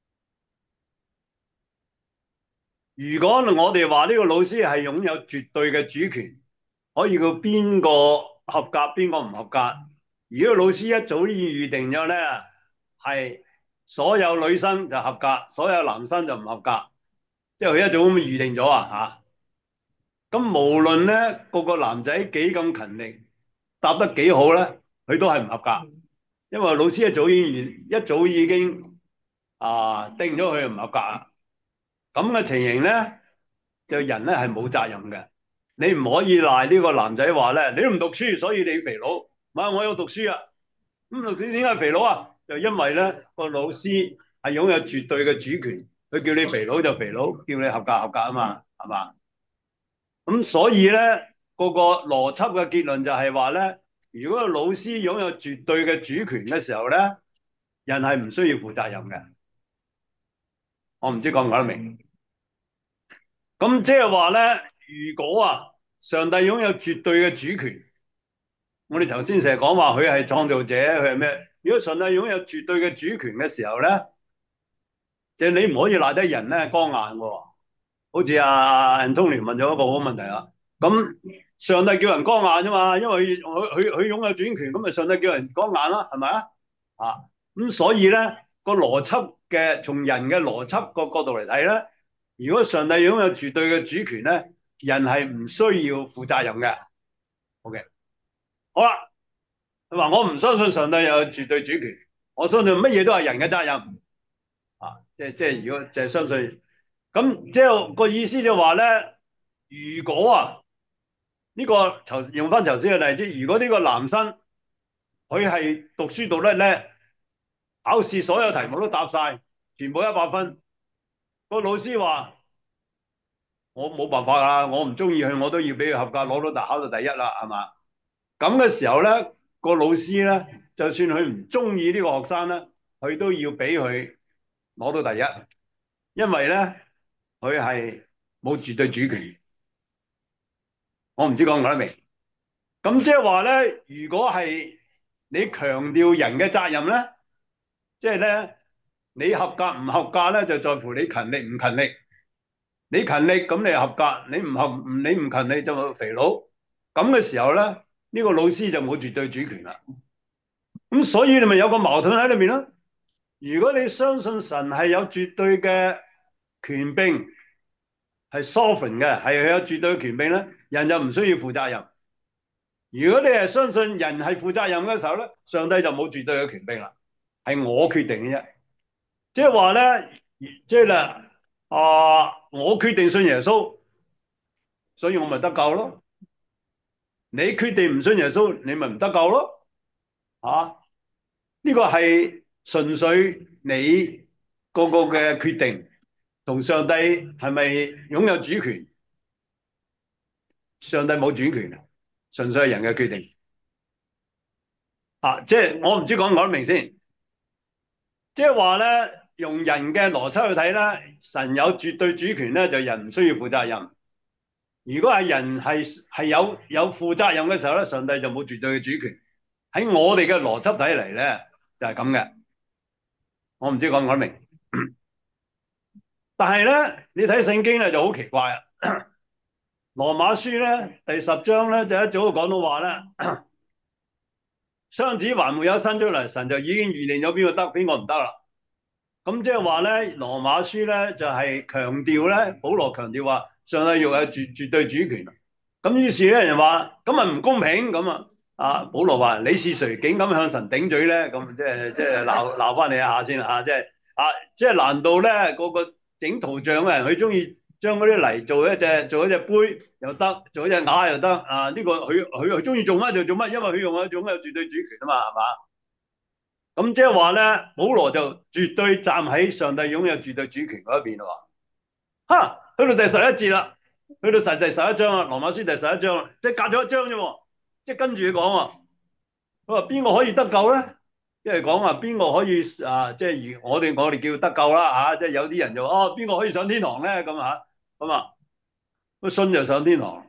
如果我哋話呢個老師係擁有絕對嘅主權，可以叫邊個合格邊個唔合格，如果老師一早已預定咗咧，係所有女生就合格，所有男生就唔合格，即係佢一早咁預定咗咁無論咧個男仔幾咁勤力，答得幾好咧，佢都係唔合格，因為老師一早已經定咗佢唔合格啦。咁嘅情形咧，就人咧係冇責任嘅。你唔可以賴呢個男仔話咧，你都唔讀書，所以你肥佬。唔係，我有讀書啊。咁讀書點解肥佬啊？就因為咧個老師係擁有絕對嘅主權，佢叫你肥佬就肥佬，叫你合格合格啊嘛，係嘛？咁所以咧個邏輯嘅結論就係話咧，如果個老師擁有絕對嘅主權嘅時候咧，人係唔需要負責任嘅。我唔知講唔講得明？咁即係話咧，如果上帝擁有絕對嘅主權，我哋頭先成日講話佢係創造者，佢係咩？如果上帝擁有絕對嘅主權嘅時候咧，即係你唔可以賴低人咧光硬喎。好似Anthony 問咗一個好問題啦。咁上帝叫人光硬啫嘛，因為佢擁有主權，咁咪上帝叫人光硬啦，係咪啊？咁所以咧個邏輯嘅從人嘅邏輯個角度嚟睇咧，如果上帝擁有絕對嘅主權咧，人係唔需要負責任嘅。OK，好啦，佢話我唔相信上帝有絕對主權，我相信乜嘢都係人嘅責任。即係如果就係相信，咁即係個意思就話咧，如果呢個用翻頭先嘅例子，如果呢個男生佢係讀書讀得叻，考試所有題目都答晒，全部100分，個老師話我冇辦法啦，我唔中意佢，我都要俾佢合格，考到第一啦，係嘛？咁嘅時候咧，個老師咧，就算佢唔中意呢個學生咧，佢都要俾佢攞到第一，因為咧佢係冇絕對主權。我唔知講唔講得明？咁即係話咧，如果係你強調人嘅責任咧，即係咧你合格唔合格咧，就在乎你勤力唔勤力。你勤力咁你合格，你唔勤力就肥佬。咁嘅時候咧，呢個老師就冇絕對主權啦。咁所以你咪有個矛盾喺裏面咯。如果你相信神係有絕對嘅權柄，係 sovereign 嘅，係佢有絕對嘅權柄咧，人就唔需要負責任。如果你係相信人係負責任嘅時候咧，上帝就冇絕對嘅權柄啦，係我決定嘅啫。即係話咧，即係啦，我決定信耶穌，所以我咪得救咯。 你決定唔信耶穌，你咪唔得救咯。啊，呢個係純粹你個嘅決定，同上帝係咪擁有主權？上帝冇主權嘅，純粹係人嘅決定。啊，即係我唔知講唔講得明先。即係話咧，用人嘅邏輯去睇咧，神有絕對主權咧，就人唔需要負責任。如果係人係有負責任嘅時候咧，上帝就冇絕對嘅主權。喺我哋嘅邏輯睇嚟咧，就係咁嘅。我唔知講唔講得明。但係咧，你睇聖經咧就好奇怪啊。羅馬書咧第10章咧就一早就講到話咧，雙子還沒有生出嚟，神就已經預定咗邊個得，邊個唔得啦。咁即係話咧，羅馬書咧就係強調咧，保羅強調話上帝要有絕對主權。咁於是咧人話咁咪唔公平咁啊？啊，保羅話你是誰竟敢向神頂嘴咧？咁即係鬧翻你一下先啦，即係難道咧個整圖像嘅人佢中意將嗰啲泥做一隻杯又得，做一隻鴨又得啊？呢個佢中意做乜就做乜，因為佢用一種有絕對主權啊嘛，係嘛？咁即係話咧，保羅就絕對站喺上帝擁有絕對主權嗰一邊咯。嚇，去到第11節啦，去到第11章啦，羅馬書第11章啦，即係隔咗一章啫，即係跟住佢講喎。佢話邊個可以得救咧？即係講話邊個可以啊？即係我哋叫得救啦嚇，即係有啲人就邊個可以上天堂咧？咁嚇咁啊，個信就上天堂。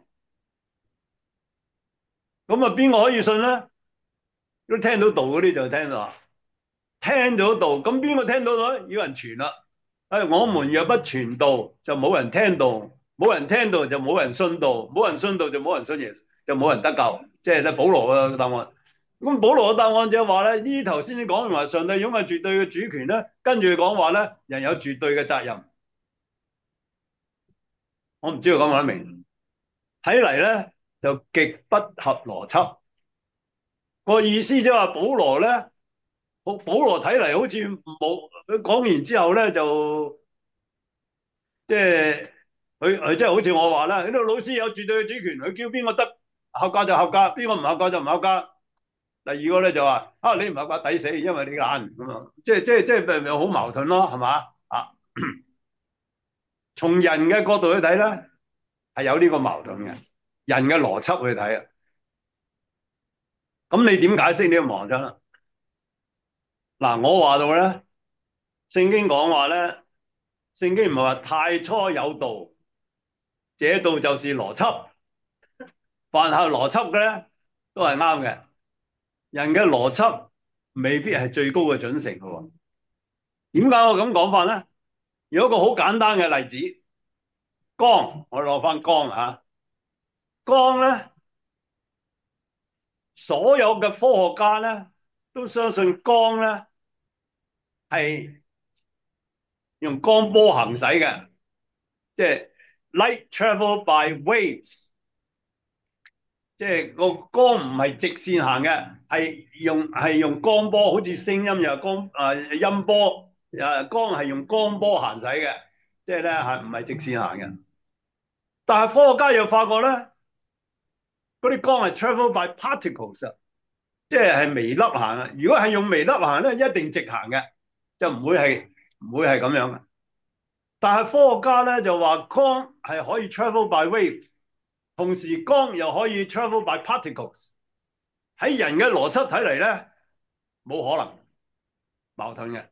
咁啊，邊個可以信咧？都聽到道嗰啲就聽到。聽到道，咁邊個聽到道？有人傳啦。我們若不傳道，就冇人聽道；冇人聽道，就冇人信道；冇人信道，就冇人信耶穌，就冇人得救。即係咧，保羅嘅答案。咁保羅嘅答案就係話咧，呢頭先你講完話，上帝擁有絕對嘅主權咧，跟住講話咧，人有絕對嘅責任。我唔知道講唔講得明。睇嚟咧就極不合邏輯。個意思即係話保羅咧。保羅睇嚟好似冇，佢講完之後咧就即係佢即係好似我話啦，呢個老師有絕對嘅主權，佢叫邊個得合格就合格，邊個唔合格就唔合格。第二個咧就話你唔合格抵死，因為你懶咁啊，即係咪好矛盾咯，係嘛啊？從人嘅角度去睇咧，係有呢個矛盾嘅，人嘅邏輯去睇啊。咁你點解釋呢個矛盾啊？嗱，我話到咧，聖經講話咧。聖經唔係話太初有道，這道就是邏輯。凡係邏輯嘅咧，都係啱嘅。人嘅邏輯未必係最高嘅準繩嘅。點解我咁講法咧？有一個好簡單嘅例子，光，我攞翻光啊。光咧，所有嘅科學家咧都相信光咧係用光波行駛嘅，即係 light travel by waves。即係個光唔係直線行嘅，係用光波，好似聲音又係音波，光係用光波行駛嘅，即係咧係唔係直線行嘅。但係科學家又發覺咧，嗰啲光係 travel by particles，即係微粒行啊。如果係用微粒行咧，一定直行嘅，就唔會係咁樣嘅。但係科學家咧就話光係可以 travel by wave。同時光又可以 travel by particles，喺人嘅邏輯睇嚟咧，冇可能矛盾嘅。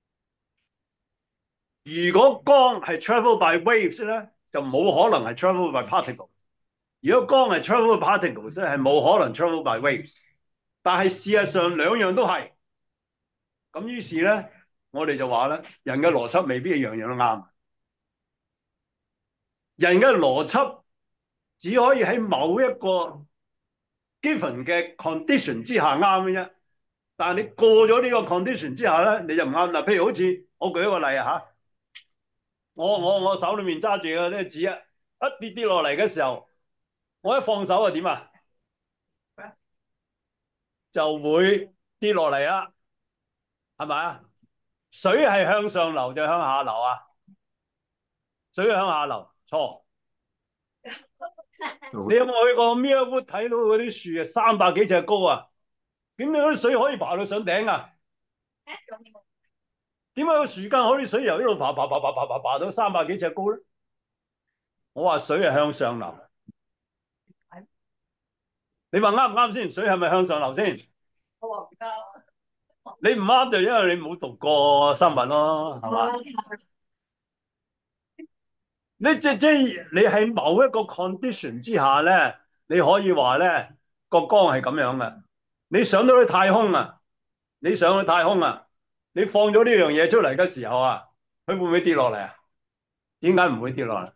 如果光係 travel by waves 咧，就冇可能係 travel by particles。如果光係 travel by particles 咧，係冇可能 travel by waves。但係事實上兩樣都係。咁於是咧，我哋就話咧，人嘅邏輯未必係樣樣都啱。人嘅邏輯只可以喺某一個 given 嘅 condition 之下啱嘅啫，但係你過咗呢個 condition 之下咧，你就唔啱啦。譬如好似我舉一個例啊，我手裏面揸住嘅呢個紙啊，一跌落嚟嘅時候，我一放手啊點啊，就會跌落嚟啦，係咪啊？水係向上流就向下流啊？水向下流，錯。 你有冇去過 Millwood 睇到嗰啲樹啊，300幾尺高啊？點解啲水可以爬到上頂啊？點解個樹根可以水由呢度爬到300幾尺高咧？我話水係向上流，你話啱唔啱先？水係咪向上流先？ 我話唔得。 你唔啱就因為你冇讀過生物咯，係嘛？你喺某一個 condition 之下咧，你可以話咧個光係咁樣嘅。你上到去太空啊，你上去太空啊，你放咗呢樣嘢出嚟嘅時候啊，佢會唔會跌落嚟啊？點解唔會跌落嚟？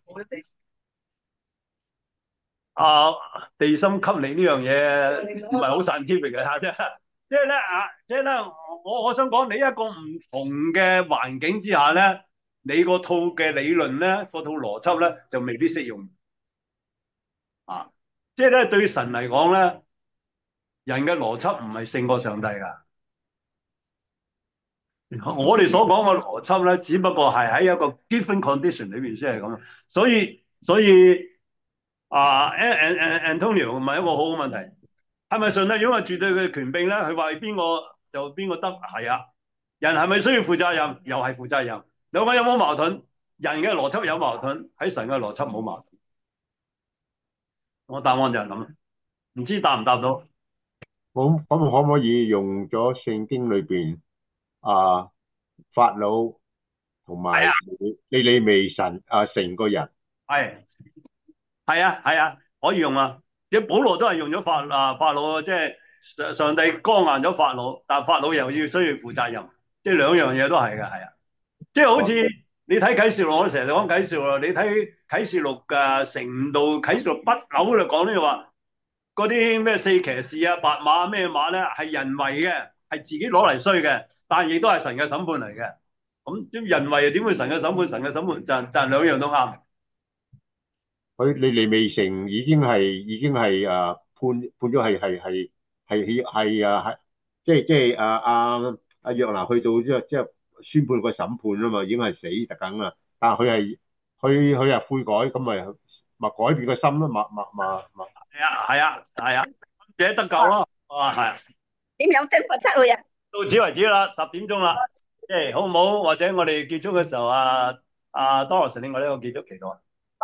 啊，地心吸力呢樣嘢唔係好 scientific 嘅嚇，即係咧，我想講你一個唔同嘅環境之下咧，你個套嘅理論咧，個套邏輯咧就未必適用啊。即係咧對神嚟講咧，人嘅邏輯唔係勝過上帝㗎。我哋所講嘅邏輯咧，只不過係喺一個 given condition 裏邊先係咁。所以Antonio 唔係一個好好問題。係咪上帝擁有絕對嘅權柄咧？佢話邊個就邊個得？係啊。人係咪需要負責任？又係負責任。兩個有冇矛盾？人嘅邏輯有矛盾，喺神嘅邏輯冇矛盾。我答案就係咁，唔知答唔答到？ 咁可唔可以用咗聖經裏邊法老同埋係啊， 尼尼微神成個人？ 係啊，可以用啊。即係保羅都係用咗法老，即係上帝剛硬咗法老，但法老又要需要負責任，即係兩樣嘢都係嘅，係啊。即係好似你睇啟示錄，我成日講啟示錄，你睇啟示錄嘅成度，啟示錄不朽就講呢話，嗰啲咩四騎士啊、白馬咩馬咧，係人為嘅，係自己攞嚟衰嘅，但係亦都係神嘅審判嚟嘅。咁人為又點會神嘅審判？神嘅審判就兩樣都啱。 佢尼尼微城已經係判咗係即係約拿去到即係宣判個審判啊嘛，已經係死特梗啦。但係佢係悔改，咁咪改變個心咯， 係啊，者得救咯。係啊， 點樣蒸發出去啊？ 到此為止啦，10點鐘啦。好唔好？或者我哋結束嘅時候Doris，另外呢個結束期待。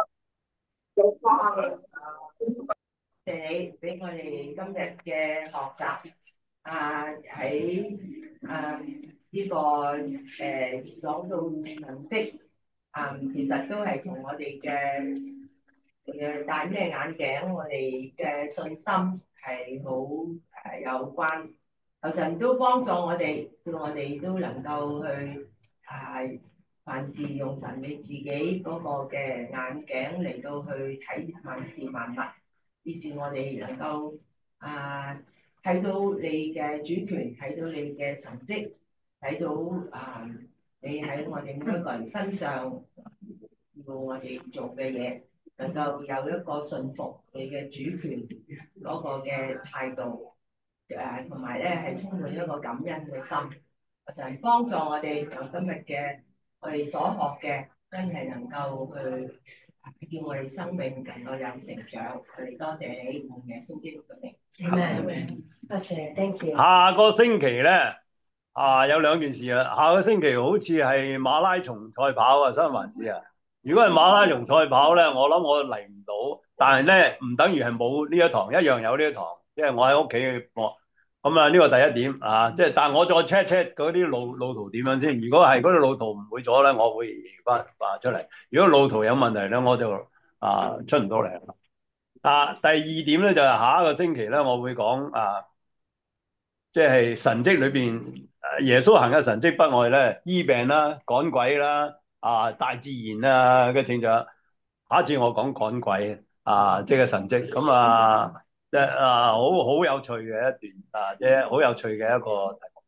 謝你俾我哋今日嘅學習喺呢個講到神蹟其實都係同我哋嘅戴咩眼鏡，我哋嘅信心係好有關。有陣都幫助我哋，叫我哋都能夠去凡事用神你自己嗰個嘅眼鏡嚟到去睇萬事萬物，以致我哋能夠睇到你嘅主權，睇到你嘅神蹟，睇到你喺我哋每一個人身上要我哋做嘅嘢，能夠有一個信服你嘅主權嗰個嘅態度，同埋咧係充滿一個感恩嘅心，就係幫助我哋由今日嘅我哋所學嘅，真係能夠去叫我哋生命能夠有成長。我哋多謝你，奉耶穌基督嘅名。 Amen。多謝，thank you。 下個星期咧有兩件事啊。下個星期好似係馬拉松賽跑啊，新環市啊。如果係馬拉松賽跑咧，我諗我嚟唔到，但係咧唔等於係冇呢一堂，一樣有呢一堂，即係我喺屋企播。咁呢個第一點即係，但係我再 check 嗰啲路途點樣先。如果係嗰啲路途唔會咗咧，我會翻出嚟。如果路途有問題咧，我就出唔到嚟。第二點咧就係下一個星期咧，我會講即係神蹟裏邊耶穌行嘅神蹟不外咧，醫病啦、趕鬼啦、大自然嘅情況。下一次我講趕鬼即係神蹟咁即係好有趣嘅一段即係好有趣嘅一個題目。